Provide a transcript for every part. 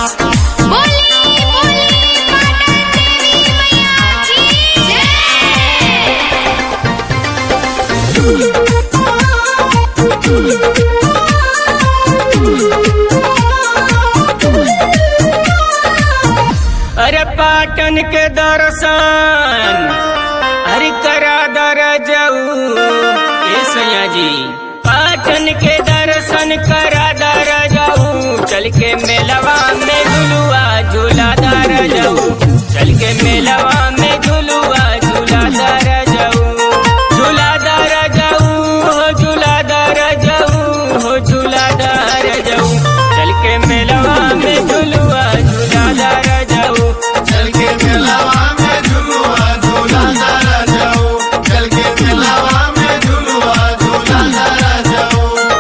अरे पाटन के दर्शन हरि करा दर जाऊ सैया जी। पाटन के दर्शन करा दर जाऊ, चल के मेलवा में झुलुआ झूला दर जाऊ, चल के मेलवा में झुलुआ झूला दर जाऊ, झूला दर जाऊ हो झूला दर जाऊ हो झूला दर जाऊ, चल के मेलवा में झुलुआ झूला दर जाऊ, चल के मेलावा में झुलुआ झूला दरा जाऊ, चल के मेलावा में झुलुआ झूला दरा जाऊ।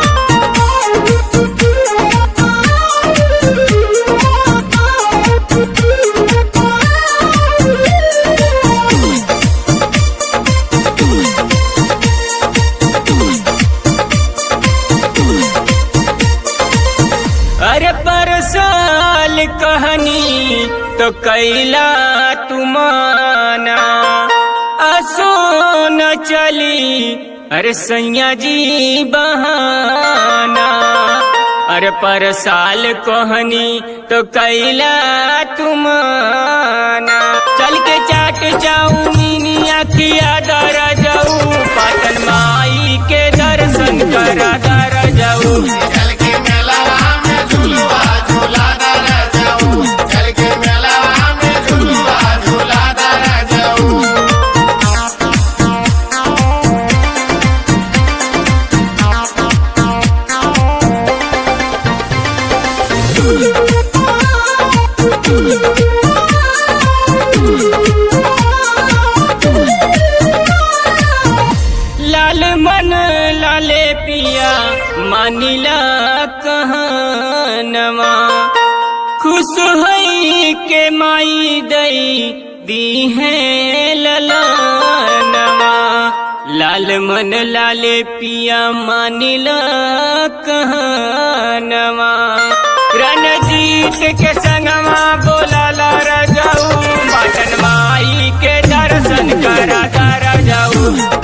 अरे परसाल कहानी तो कैला तुमाना असो न चली, अरे सैया जी बहाना। अरे परसाल कहानी तो कैला तुमाना, चल के चाट जाऊ मिनिया किया दरा जाऊ, पाटन माई के दर्शन करा दरा जाऊ, चल के मेलावा में झुलुआ झूला दरा जाऊ, चल के मेलावा में झुलुआ झूला दरा जाऊ। लाल मन लाले पिया मानिला कहानवा, खुश हई के माई दई दी है ललनवा। लाल मन लाले पिया मानिला कहानवा, रणजीत के संगवा बोला ला जाऊ, पाटन माई के दर्शन करा जाऊ।